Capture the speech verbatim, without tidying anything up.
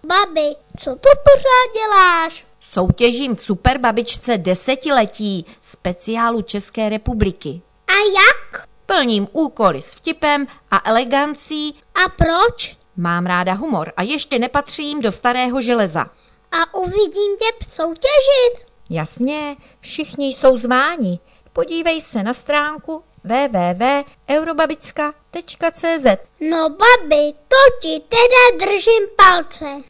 Babi, co to pořád děláš? Soutěžím v Superbabičce desetiletí speciálu České republiky. A jak? Plním úkoly s vtipem a elegancí. A proč? Mám ráda humor a ještě nepatřím do starého železa. A uvidím tě soutěžit. Jasně, všichni jsou zváni. Podívej se na stránku w w w tečka eurobabicka tečka cé zet. No babi, to ti teda držím palce.